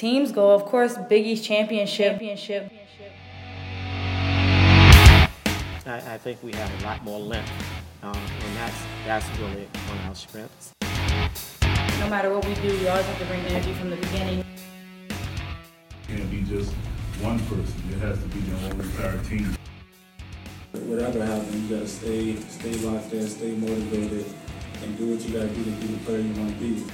team's goal, of course, Big East championship. I think we have a lot more length, and that's really one of our strengths. No matter what we do, we always have to bring energy from the beginning. It can't be just one person. It has to be the whole entire team. Whatever happens, you gotta stay locked in, stay motivated, and do what you gotta do to be the player you want to be.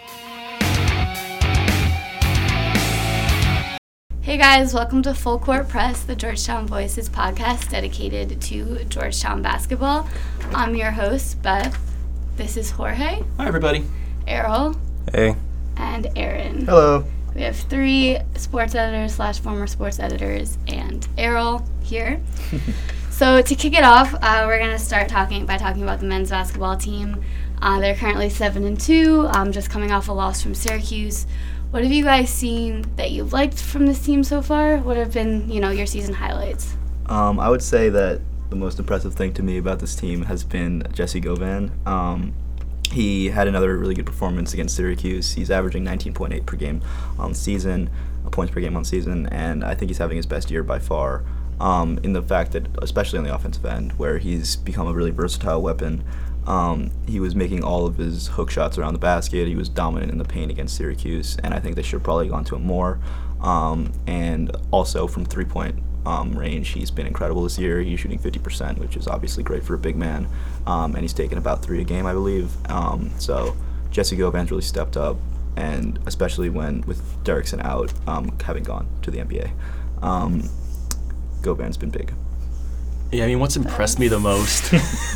Hey guys, welcome to Full Court Press, the Georgetown Voices podcast dedicated to Georgetown basketball. I'm your host, Beth. This is Jorge. Hi, everybody. Errol. Hey. And Aaron. Hello. We have three sports editors / former sports editors and Errol here. So to kick it off, we're going to start talking about the men's basketball team. They're currently 7-2, just coming off a loss from Syracuse. What have you guys seen that you've liked from this team so far? What have been, your season highlights? I would say that the most impressive thing to me about this team has been Jesse Govan. He had another really good performance against Syracuse. He's averaging 19.8 per game on season, points per game on season, and I think he's having his best year by far. In the fact that, especially on the offensive end, where he's become a really versatile weapon. He was making all of his hook shots around the basket. He was dominant in the paint against Syracuse, and I think they should have probably gone to him more. And also from three-point range, he's been incredible this year. He's shooting 50%, which is obviously great for a big man, and he's taken about 3 a game, I believe. So Jesse Govan's really stepped up, and especially with Derrickson out, having gone to the NBA. Govan's been big. Yeah, I mean, what's impressed me the most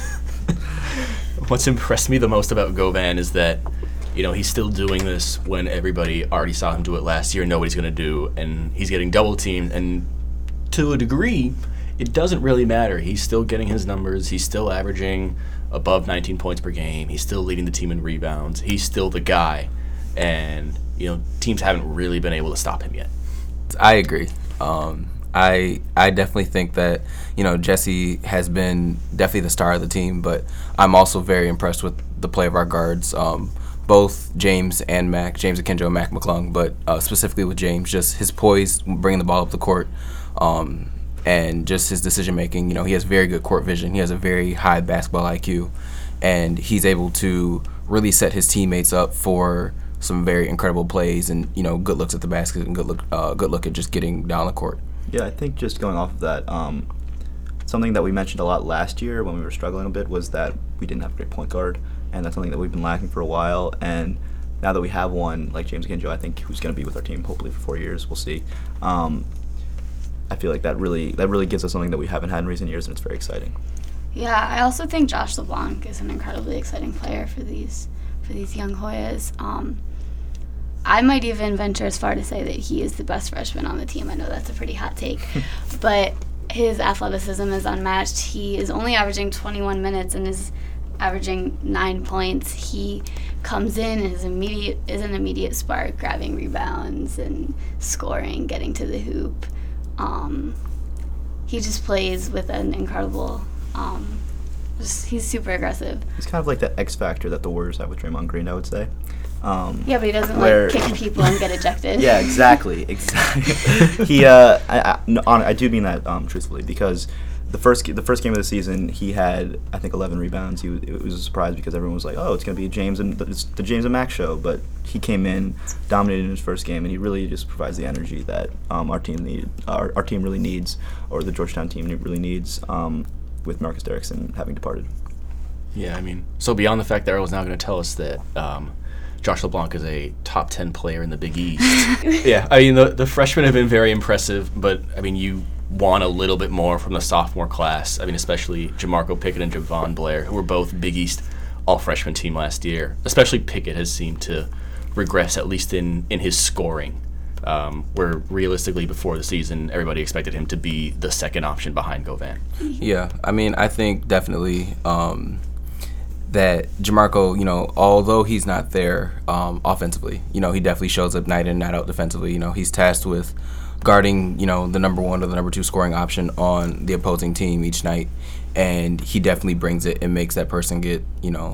about Govan is that, he's still doing this when everybody already saw him do it last year and nobody's going to do, and he's getting double teamed, and to a degree, it doesn't really matter. He's still getting his numbers. He's still averaging above 19 points per game. He's still leading the team in rebounds. He's still the guy, and, teams haven't really been able to stop him yet. I agree. I definitely think that, Jesse has been definitely the star of the team, but I'm also very impressed with the play of our guards, both James and Akinjo and Mac McClung, but specifically with James, just his poise, bringing the ball up the court, and just his decision-making. He has very good court vision. He has a very high basketball IQ, and he's able to really set his teammates up for some very incredible plays and, good looks at the basket and good look at just getting down the court. Yeah, I think just going off of that, something that we mentioned a lot last year when we were struggling a bit was that we didn't have a great point guard, and that's something that we've been lacking for a while. And now that we have one like James Akinjo, I think, who's going to be with our team hopefully for 4 years, we'll see. I feel like that really gives us something that we haven't had in recent years, and it's very exciting. Yeah, I also think Josh LeBlanc is an incredibly exciting player for these young Hoyas. I might even venture as far to say that he is the best freshman on the team. I know that's a pretty hot take, but his athleticism is unmatched. He is only averaging 21 minutes and is averaging 9 points. He comes in and is an immediate spark, grabbing rebounds and scoring, getting to the hoop. He just plays with an incredible. He's super aggressive. He's kind of like that X factor that the Warriors have with Draymond Green, I would say. Yeah, but he doesn't like kicking people and get ejected. Yeah, exactly. He, I do mean that truthfully, because the first game of the season he had, I think, 11 rebounds. It was a surprise because everyone was like, oh, it's gonna be the James and Max show, but he came in, dominated in his first game, and he really just provides the energy that our team really needs, or the Georgetown team really needs, with Marcus Derrickson having departed. Yeah, I mean, so beyond the fact that Errol's now going to tell us that Josh LeBlanc is a top 10 player in the Big East. Yeah, I mean, the freshmen have been very impressive, but, I mean, you want a little bit more from the sophomore class. I mean, especially Jamarco Pickett and Javon Blair, who were both Big East all-freshman team last year. Especially Pickett has seemed to regress, at least in his scoring, where realistically before the season, everybody expected him to be the second option behind Govan. Yeah, I mean, I think definitely that Jamarco, although he's not there offensively, he definitely shows up night in, night out defensively. He's tasked with guarding, the number 1 or the number 2 scoring option on the opposing team each night, and he definitely brings it and makes that person get,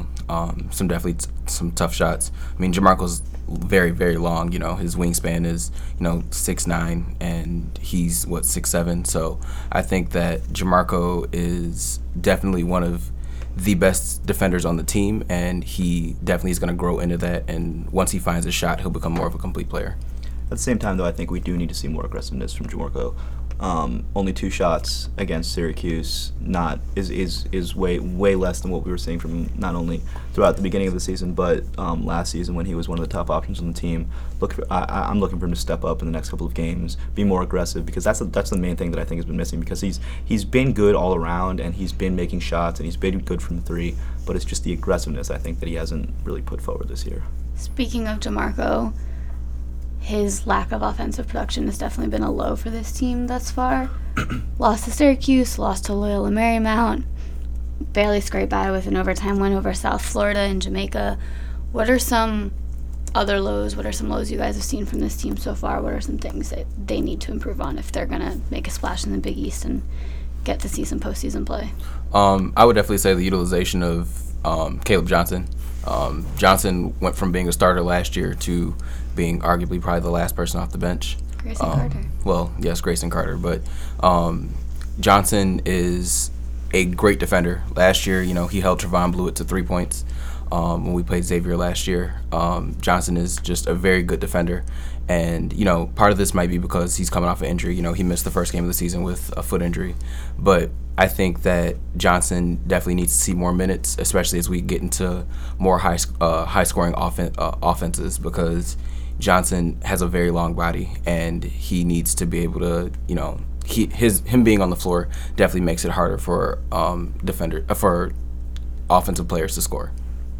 some tough shots. I mean, Jamarco's very, very long. His wingspan is, 6'9", and he's 6'7". So I think that Jamarco is definitely one of the best defenders on the team, and he definitely is going to grow into that. And once he finds a shot, he'll become more of a complete player. At the same time, though, I think we do need to see more aggressiveness from Jamarco. Only 2 shots against Syracuse is way less than what we were seeing from him, not only throughout the beginning of the season, but last season when he was one of the top options on the team. I'm looking for him to step up in the next couple of games, be more aggressive, because that's the main thing that I think has been missing, because he's been good all around, and he's been making shots, and he's been good from the 3, but it's just the aggressiveness, I think, that he hasn't really put forward this year. Speaking of Jamarco, his lack of offensive production has definitely been a low for this team thus far. Lost to Syracuse, lost to Loyola Marymount, barely scraped by with an overtime win over South Florida and Jamaica. What are some other lows? What are some lows you guys have seen from this team so far? What are some things that they need to improve on if they're going to make a splash in the Big East and get to see some postseason play? I would definitely say the utilization of Caleb Johnson. Johnson went from being a starter last year to being arguably probably the last person off the bench. Grayson Carter. Well, yes, Grayson Carter, but Johnson is a great defender. Last year, he held Trevon Blewett to 3 points when we played Xavier last year. Johnson is just a very good defender, and part of this might be because he's coming off an injury. He missed the first game of the season with a foot injury, but I think that Johnson definitely needs to see more minutes, especially as we get into more high-scoring offenses, because Johnson has a very long body, and he needs to be able to, him being on the floor definitely makes it harder for for offensive players to score.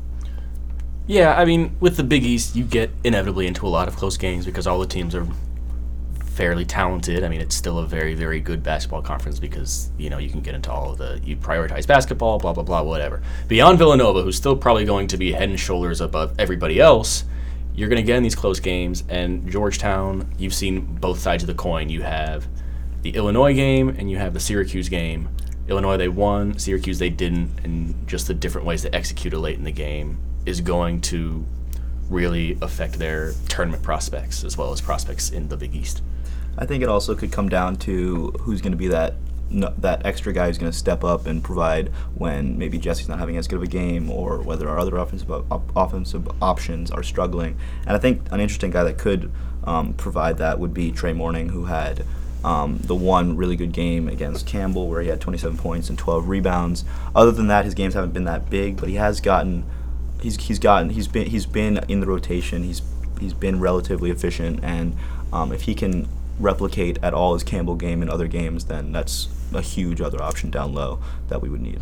Yeah, I mean, with the Big East, you get inevitably into a lot of close games because all the teams are fairly talented. I mean, it's still a very, very good basketball conference because, you can get into all of you prioritize basketball, blah, blah, blah, whatever. Beyond Villanova, who's still probably going to be head and shoulders above everybody else, you're going to get in these close games. And Georgetown, you've seen both sides of the coin. You have the Illinois game and you have the Syracuse game. Illinois, they won. Syracuse, they didn't. And just the different ways they executed late in the game is going to really affect their tournament prospects as well as prospects in the Big East. I think it also could come down to who's going to be that extra guy who's going to step up and provide when maybe Jesse's not having as good of a game, or whether our other offensive options are struggling. And I think an interesting guy that could provide that would be Trey Morning, who had the one really good game against Campbell where he had 27 points and 12 rebounds. Other than that, his games haven't been that big, but he has gotten he's been in the rotation. He's been relatively efficient, and if he can replicate at all his Campbell game in other games, then that's a huge other option down low that we would need.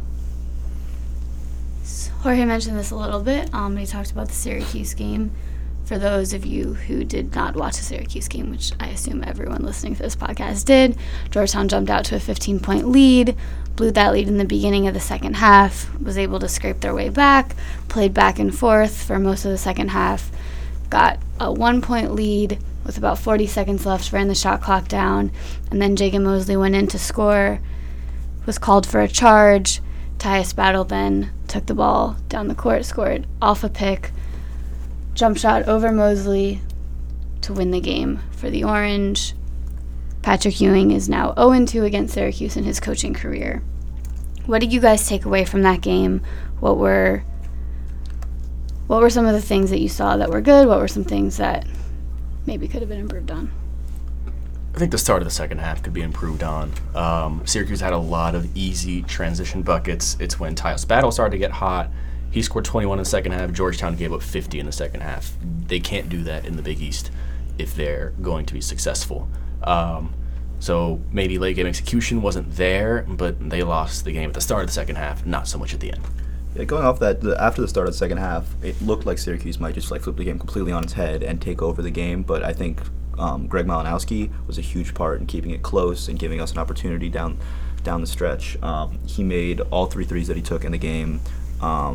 Jorge mentioned this a little bit. He talked about the Syracuse game. For those of you who did not watch the Syracuse game, which I assume everyone listening to this podcast did, Georgetown jumped out to a 15-point lead, blew that lead in the beginning of the second half, was able to scrape their way back, played back and forth for most of the second half, got a 1-point lead with about 40 seconds left, ran the shot clock down, and then Jagan Mosley went in to score, was called for a charge. Tyus Battle then took the ball down the court, scored off a pick, jump shot over Mosley to win the game for the Orange. Patrick Ewing is now 0-2 against Syracuse in his coaching career. What did you guys take away from that game? What were some of the things that you saw that were good? What were some things that maybe could have been improved on? I think the start of the second half could be improved on. Syracuse had a lot of easy transition buckets. It's when Tyus Battle started to get hot. He scored 21 in the second half. Georgetown gave up 50 in the second half. They can't do that in the Big East if they're going to be successful. So maybe late game execution wasn't there, but they lost the game at the start of the second half, not so much at the end. Yeah, going off that, after the start of the second half, it looked like Syracuse might just flip the game completely on its head and take over the game, but I think Greg Malinowski was a huge part in keeping it close and giving us an opportunity down the stretch. He made all 3 threes that he took in the game.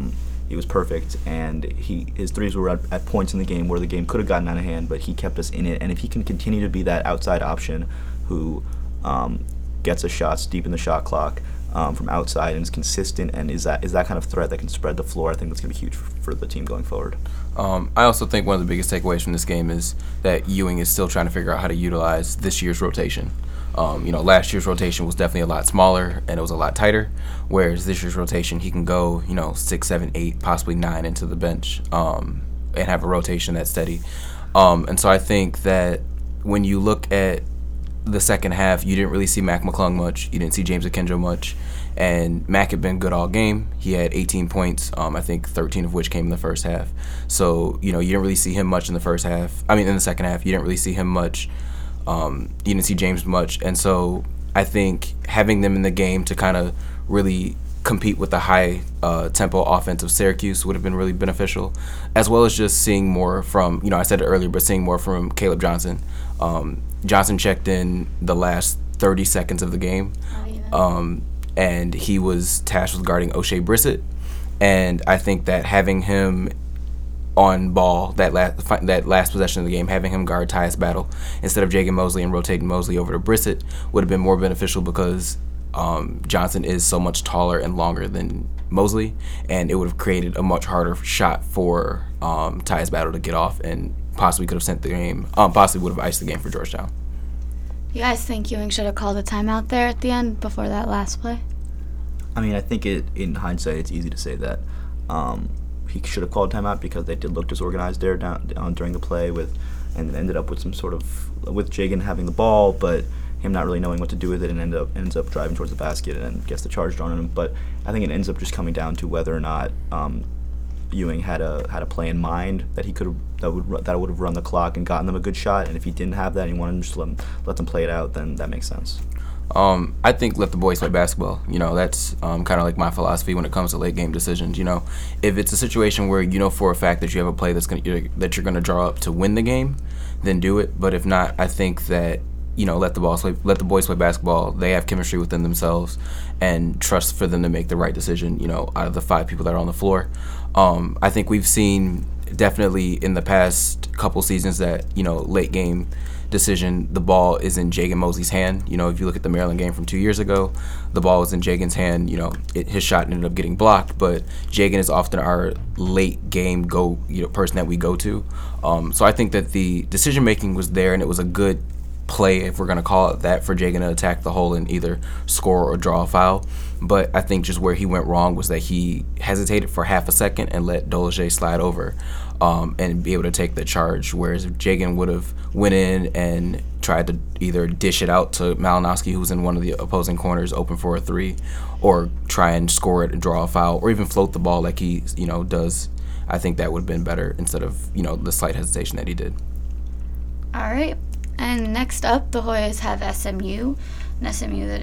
He was perfect, and his threes were at points in the game where the game could have gotten out of hand, but he kept us in it. And if he can continue to be that outside option who gets us shots deep in the shot clock from outside and is consistent and is that kind of threat that can spread the floor, I think that's going to be huge for the team going forward. I also think one of the biggest takeaways from this game is that Ewing is still trying to figure out how to utilize this year's rotation. Last year's rotation was definitely a lot smaller and it was a lot tighter, whereas this year's rotation, he can go, 6, 7, 8, possibly 9 into the bench and have a rotation that's steady. And so I think that when you look at the second half, you didn't really see Mac McClung much. You didn't see James Akinjo much. And Mac had been good all game. He had 18 points, I think 13 of which came in the first half. So, you didn't really see him much in the second half. You didn't really see him much. You didn't see James much. And so I think having them in the game to kind of really compete with the high tempo offense of Syracuse would have been really beneficial, as well as just seeing more from, I said it earlier, but seeing more from Caleb Johnson. Johnson checked in the last 30 seconds of the game, and he was tasked with guarding O'Shea Brissett. And I think that having him on ball, that last possession of the game, having him guard Tyus Battle instead of Jagan Mosley and rotating Mosley over to Brissett would have been more beneficial because Johnson is so much taller and longer than Mosley, and it would have created a much harder shot for Tyus Battle to get off and possibly could have sent the game, possibly would have iced the game for Georgetown. You guys think Ewing should have called a timeout there at the end before that last play? I mean, I think in hindsight, it's easy to say that he should have called timeout because they did look disorganized there during the play and ended up with with Jagan having the ball, but him not really knowing what to do with it and ends up driving towards the basket and gets the charge drawn on him. But I think it ends up just coming down to whether or not Ewing had a play in mind that would have run the clock and gotten them a good shot, and if he didn't have that and he wanted to just let them play it out, then that makes sense. I think let the boys play basketball. That's kind of like my philosophy when it comes to late game decisions. If it's a situation where for a fact that you have a play that you're going to draw up to win the game, then do it. But if not, I think that let the boys play basketball. They have chemistry within themselves, and trust for them to make the right decision. Out of the 5 people that are on the floor, I think we've seen definitely in the past couple seasons that late game decision, the ball is in Jagan Mosley's hand. If you look at the Maryland game from 2 years ago, the ball was in Jagan's hand. His shot ended up getting blocked, but Jagan is often our late game person that we go to. So I think that the decision making was there, and it was a good play, if we're going to call it that, for Jagan to attack the hole and either score or draw a foul. But I think just where he went wrong was that he hesitated for half a second and let Dolce slide over and be able to take the charge, whereas if Jagan would have went in and tried to either dish it out to Malinowski, who's in one of the opposing corners open for a 3, or try and score it and draw a foul, or even float the ball like he does, I think that would have been better instead of the slight hesitation that he did. All right. And next up, the Hoyas have SMU, an SMU that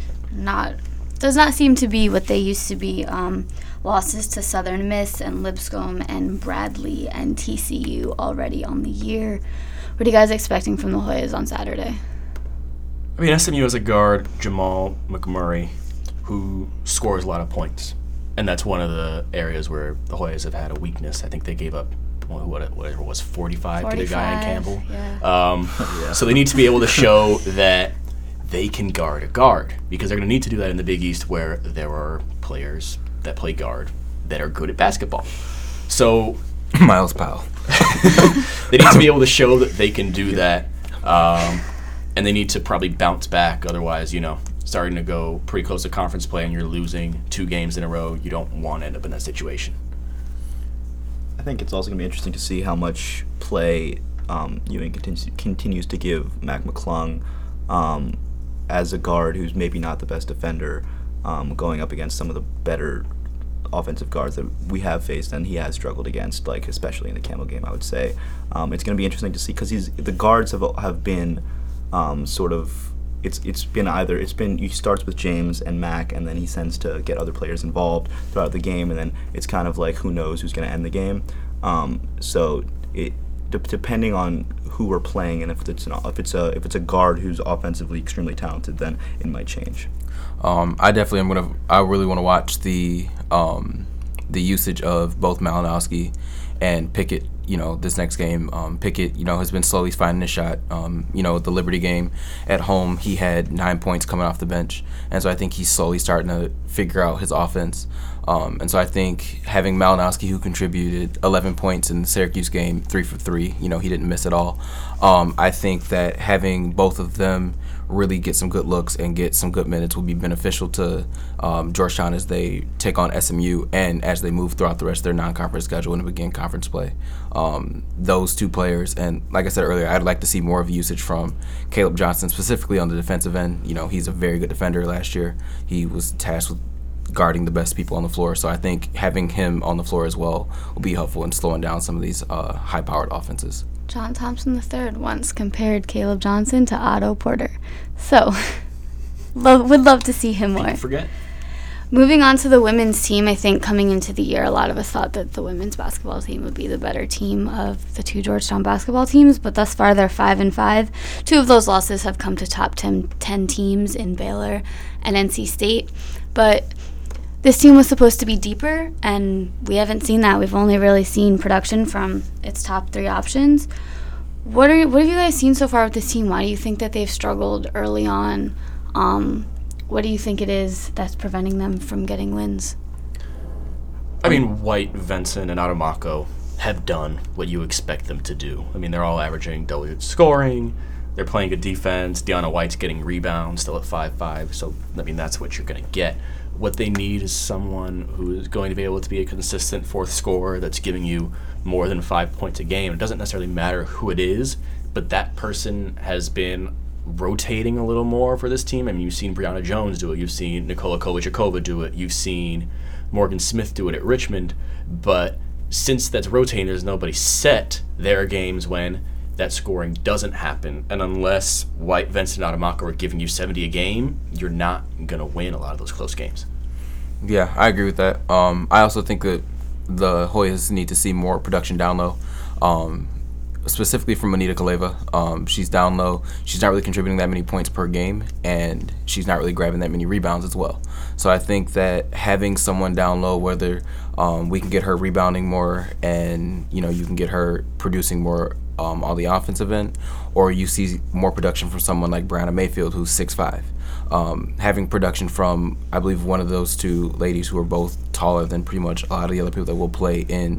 does not seem to be what they used to be. Losses to Southern Miss and Lipscomb and Bradley and TCU already on the year. What are you guys expecting from the Hoyas on Saturday? I mean, SMU has a guard, Jamal McMurray, who scores a lot of points. And that's one of the areas where the Hoyas have had a weakness. I think they gave up whatever it was, 45 to the guy in Campbell. Yeah. So they need to be able to show that they can guard a guard, because they're going to need to do that in the Big East, where there are players that play guard that are good at basketball. So Miles Powell. They need to be able to show that they can do that, and they need to probably bounce back. Otherwise, starting to go pretty close to conference play and you're losing 2 games in a row, you don't want to end up in that situation. I think it's also going to be interesting to see how much play Ewing continues to give Mac McClung as a guard who's maybe not the best defender, going up against some of the better offensive guards that we have faced and he has struggled against, like especially in the Campbell game, I would say. It's going to be interesting to see, because the guards have been he starts with James and Mac, and then he tends to get other players involved throughout the game, and then it's kind of like who knows who's going to end the game. So depending on who we're playing, and if it's a guard who's offensively extremely talented, then it might change. I really want to watch the the usage of both Malinowski and Pickett, this next game. Pickett, has been slowly finding his shot. The Liberty game at home, he had 9 points coming off the bench. And so I think he's slowly starting to figure out his offense. And so I think having Malinowski, who contributed 11 points in the Syracuse game, 3 for 3, he didn't miss at all. I think that having both of them really get some good looks and get some good minutes will be beneficial to Georgetown as they take on SMU and as they move throughout the rest of their non-conference schedule and begin conference play. Those two players, and like I said earlier, I'd like to see more of usage from Caleb Johnson, specifically on the defensive end. He's a very good defender last year. He was tasked with guarding the best people on the floor, so I think having him on the floor as well will be helpful in slowing down some of these high-powered offenses. John Thompson III once compared Caleb Johnson to Otto Porter. So, would love to see him more. Forget. Moving on to the women's team, I think coming into the year, a lot of us thought that the women's basketball team would be the better team of the two Georgetown basketball teams, but thus far they're 5-5. 2 of those losses have come to top 10 teams in Baylor and NC State. But this team was supposed to be deeper, and we haven't seen that. We've only really seen production from its top 3 options. What have you guys seen so far with this team? Why do you think that they've struggled early on? What do you think it is that's preventing them from getting wins? I mean, White, Venson, and Adamako have done what you expect them to do. I mean, they're all averaging double-digit scoring. They're playing good defense. Deanna White's getting rebounds, still at 5'5". So, I mean, that's what you're going to get. What they need is someone who is going to be able to be a consistent fourth scorer that's giving you more than 5 points a game. It doesn't necessarily matter who it is, but that person has been rotating a little more for this team. I mean, you've seen Brianna Jones do it. You've seen Nikola Kovačíková do it. You've seen Morgan Smith do it at Richmond. But since that's rotating, there's nobody set. There are games when that scoring doesn't happen. And unless White, Venson, and Adamako are giving you 70 a game, you're not going to win a lot of those close games. Yeah, I agree with that. I also think that the Hoyas need to see more production down low. Specifically from Anita Kaleva. She's down low. She's not really contributing that many points per game, and she's not really grabbing that many rebounds as well. So I think that having someone down low, whether we can get her rebounding more and, you can get her producing more on the offensive end, or you see more production from someone like Brianna Mayfield, who's 6'5". Having production from, I believe, one of those two ladies who are both taller than pretty much a lot of the other people that will play in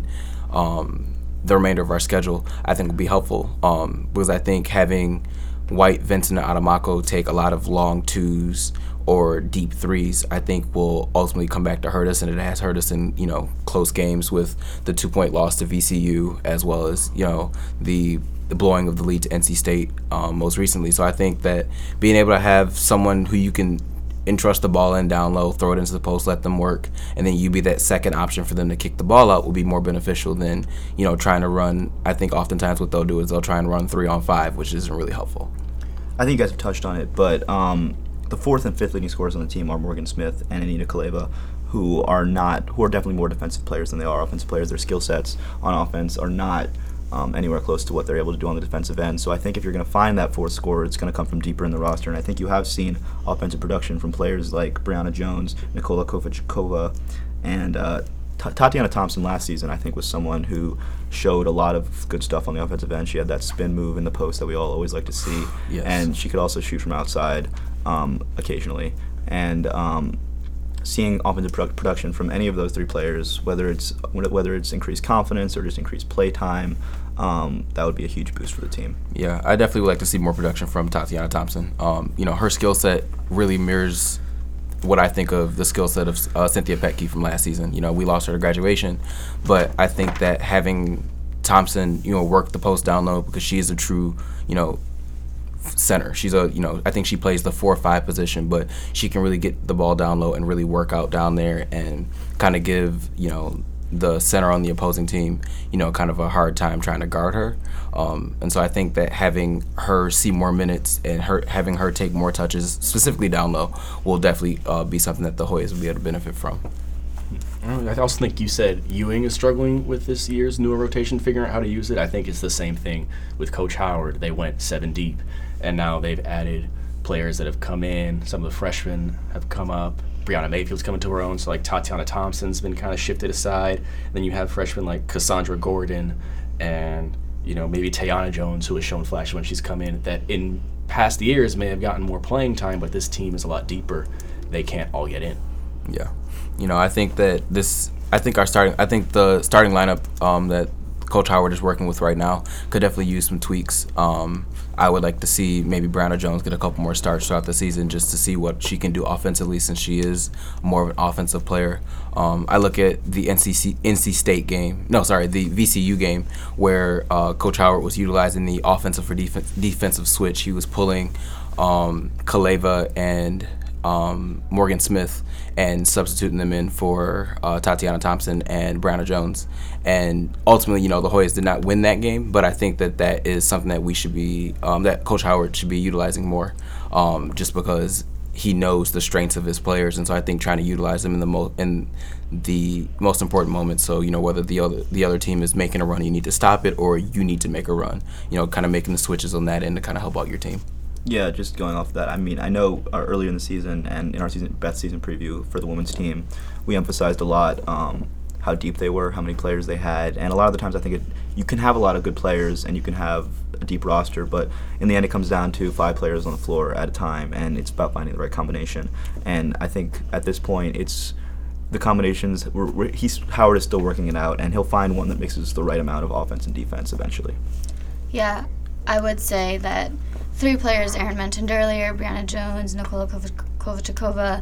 the remainder of our schedule, I think will be helpful, because I think having White, Venson, and Adamako take a lot of long twos or deep threes, I think will ultimately come back to hurt us, and it has hurt us in, close games with the 2-point loss to VCU, as well as, the blowing of the lead to NC State most recently. So I think that being able to have someone who you can entrust the ball in down low, throw it into the post, let them work, and then you be that second option for them to kick the ball out will be more beneficial than, trying to run. I think oftentimes what they'll do is they'll try and run 3-on-5, which isn't really helpful. I think you guys have touched on it, but the 4th and 5th leading scorers on the team are Morgan Smith and Anita Kaleva, who are definitely more defensive players than they are offensive players. Their skill sets on offense are not anywhere close to what they're able to do on the defensive end. So I think if you're going to find that fourth scorer, it's going to come from deeper in the roster. And I think you have seen offensive production from players like Brianna Jones, Nikola Kovačíková, and Tatiana Thompson last season, I think, was someone who showed a lot of good stuff on the offensive end. She had that spin move in the post that we all always like to see. Yes. And she could also shoot from outside occasionally. And seeing offensive production from any of those 3 players, whether it's increased confidence or just increased play time, that would be a huge boost for the team. Yeah, I definitely would like to see more production from Tatiana Thompson. Her skill set really mirrors what I think of the skill set of Cynthia Petke from last season. We lost her to graduation, but I think that having Thompson, work the post down low, because she is a true, center. She's I think she plays the 4-5 position, but she can really get the ball down low and really work out down there and kind of give, the center on the opposing team, kind of a hard time trying to guard her. And so I think that having her see more minutes and having her take more touches, specifically down low, will definitely be something that the Hoyas will be able to benefit from. I also think you said Ewing is struggling with this year's newer rotation, figuring out how to use it. I think it's the same thing with Coach Howard. They went 7 deep, and now they've added players that have come in. Some of the freshmen have come up. Brianna Mayfield's coming to her own, so like Tatiana Thompson's been kind of shifted aside. Then you have freshmen like Cassandra Gordon and, you know, maybe Tayana Jones, who has shown flashes when she's come in, that in past years may have gotten more playing time, but this team is a lot deeper. They can't all get in. Yeah. You know, I think the starting lineup that Coach Howard is working with right now could definitely use some tweaks. I would like to see maybe Brianna Jones get a couple more starts throughout the season just to see what she can do offensively, since she is more of an offensive player. I look at the the VCU game where Coach Howard was utilizing the offensive for defensive switch. He was pulling Kaleva and Morgan Smith and substituting them in for Tatiana Thompson and Brianna Jones. And ultimately, you know, the Hoyas did not win that game, but I think that is something that we should be, that Coach Howard should be utilizing more, just because he knows the strengths of his players. And so I think trying to utilize them in the most important moments. So, you know, whether the other team is making a run, you need to stop it, or you need to make a run, you know, kind of making the switches on that end to kind of help out your team. Yeah, just going off of that, I mean, I know earlier in the season and in our Beth's season preview for the women's team, we emphasized a lot how deep they were, how many players they had, and a lot of the times I think you can have a lot of good players and you can have a deep roster, but in the end it comes down to 5 players on the floor at a time, and it's about finding the right combination. And I think at this point it's the combinations, Howard is still working it out, and he'll find one that mixes the right amount of offense and defense eventually. Yeah, I would say that 3 players Aaron mentioned earlier, Brianna Jones, Nikola Kovačíková,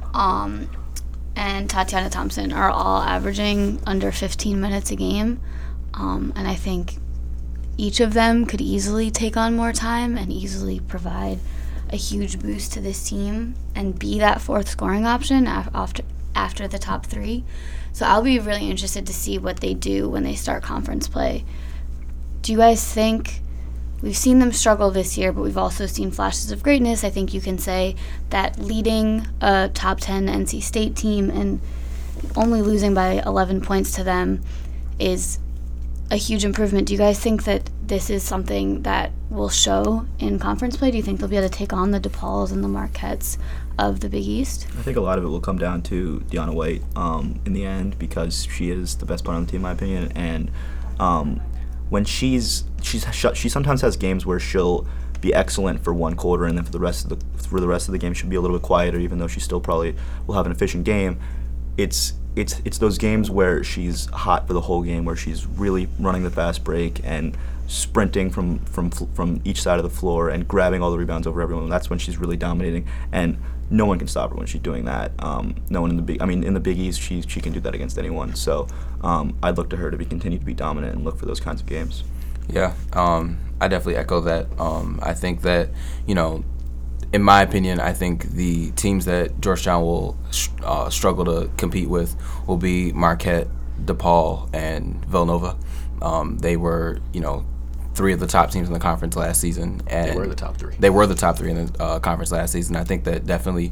and Tatiana Thompson, are all averaging under 15 minutes a game. And I think each of them could easily take on more time and easily provide a huge boost to this team and be that 4th scoring option after the top 3. So I'll be really interested to see what they do when they start conference play. Do you guys think... We've seen them struggle this year, but we've also seen flashes of greatness. I think you can say that leading a top 10 NC State team and only losing by 11 points to them is a huge improvement. Do you guys think that this is something that will show in conference play? Do you think they'll be able to take on the DePauls and the Marquettes of the Big East? I think a lot of it will come down to Deanna White in the end, because she is the best player on the team, in my opinion. And when she sometimes has games where she'll be excellent for one quarter, and then for the rest of the game she'll be a little bit quieter, even though she still probably will have an efficient game. It's those games where she's hot for the whole game, where she's really running the fast break and sprinting from each side of the floor and grabbing all the rebounds over everyone. That's when she's really dominating, and no one can stop her when she's doing that. No one in the Big East, she can do that against anyone. So I'd look to her to continue to be dominant and look for those kinds of games. Yeah, I definitely echo that. I think that, you know, in my opinion, I think the teams that Georgetown will struggle to compete with will be Marquette, DePaul, and Villanova. They were, you know, 3 of the top teams in the conference last season. And they were the top 3. They were the top 3 in the conference last season. I think that definitely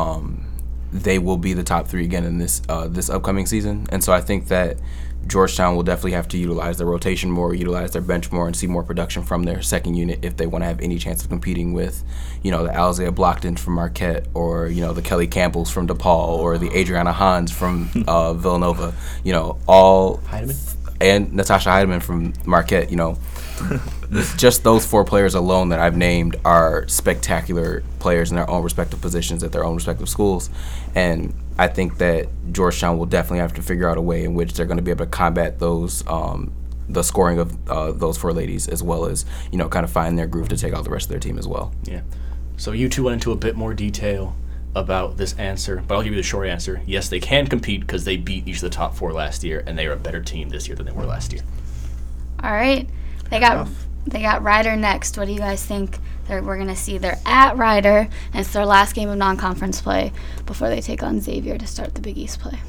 they will be the top 3 again in this upcoming season. And so I think that Georgetown will definitely have to utilize their rotation more, utilize their bench more, and see more production from their second unit if they want to have any chance of competing with, you know, the Alzea Blockton from Marquette, or, you know, the Kelly Campbells from DePaul, or the Adriana Hans from Villanova, you know, all Heidemann? And Natasha Heidemann from Marquette. You know, just those 4 players alone that I've named are spectacular players in their own respective positions at their own respective schools. And I think that Georgetown will definitely have to figure out a way in which they're going to be able to combat those, the scoring of those 4 ladies, as well as, you know, kind of find their groove to take out the rest of their team as well. Yeah. So you 2 went into a bit more detail about this answer, but I'll give you the short answer. Yes, they can compete because they beat each of the top 4 last year, and they are a better team this year than they were last year. All right. They got Rider next. What do you guys think we're going to see? They're at Rider, and it's their last game of non-conference play before they take on Xavier to start the Big East play.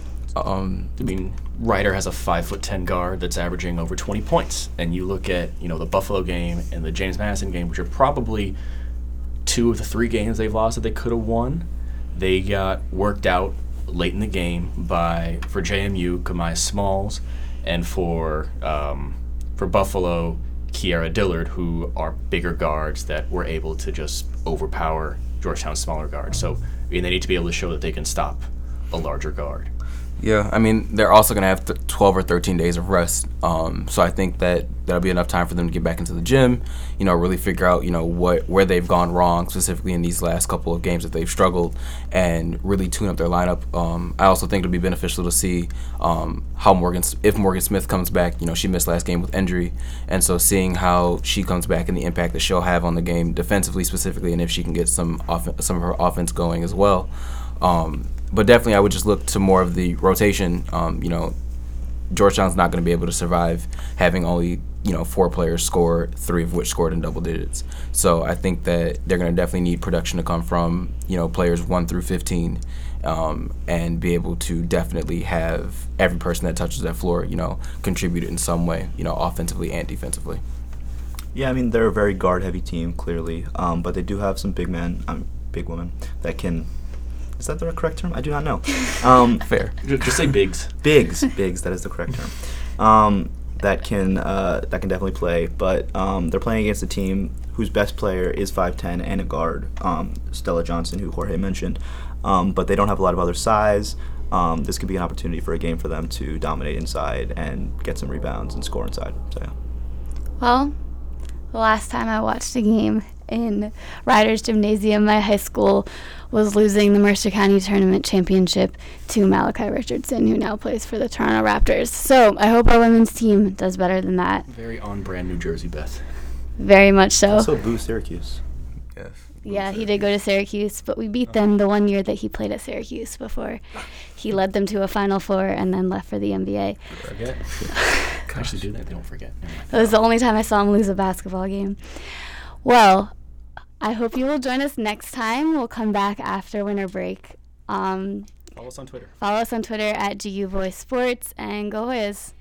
Rider has a 5'10" guard that's averaging over 20 points, and you look at, you know, the Buffalo game and the James Madison game, which are probably 2 of the 3 games they've lost that they could have won. They got worked out late in the game for JMU, Kamaya Smalls, and for Buffalo, Kiara Dillard, who are bigger guards that were able to just overpower Georgetown's smaller guards. So they need to be able to show that they can stop a larger guard. Yeah, I mean, they're also going to have 12 or 13 days of rest. So I think that that'll be enough time for them to get back into the gym, really figure out, where they've gone wrong, specifically in these last couple of games that they've struggled, and really tune up their lineup. I also think it'll be beneficial to see if Morgan Smith comes back. She missed last game with injury, and so seeing how she comes back and the impact that she'll have on the game defensively specifically, and if she can get some of her offense going as well. But definitely I would just look to more of the rotation. Georgetown's not going to be able to survive having only, 4 players score, 3 of which scored in double digits. So I think that they're going to definitely need production to come from, players 1 through 15, and be able to definitely have every person that touches that floor, contribute in some way, offensively and defensively. Yeah, I mean, they're a very guard-heavy team, clearly, but they do have some big women that can... Is that the correct term? I do not know. Fair. Just say bigs. Bigs. That is the correct term. That can definitely play, but they're playing against a team whose best player is 5'10" and a guard, Stella Johnson, who Jorge mentioned. But they don't have a lot of other size. This could be an opportunity for a game for them to dominate inside and get some rebounds and score inside. So yeah. Well, the last time I watched a game in Riders Gymnasium, my high school was losing the Mercer County Tournament Championship to Malachi Richardson, who now plays for the Toronto Raptors. So I hope our women's team does better than that. Very on-brand New Jersey, Beth. Very much so. Also boo Syracuse. Yes. Yeah, he did go to Syracuse, but we beat them the one year that he played at Syracuse before he led them to a Final Four and then left for the NBA. Forget? Actually do that, they don't forget. That was the only time I saw him lose a basketball game. Well, I hope you will join us next time. We'll come back after winter break. Follow us on Twitter. Follow us on Twitter at GU Voice Sports, and go Hoyas.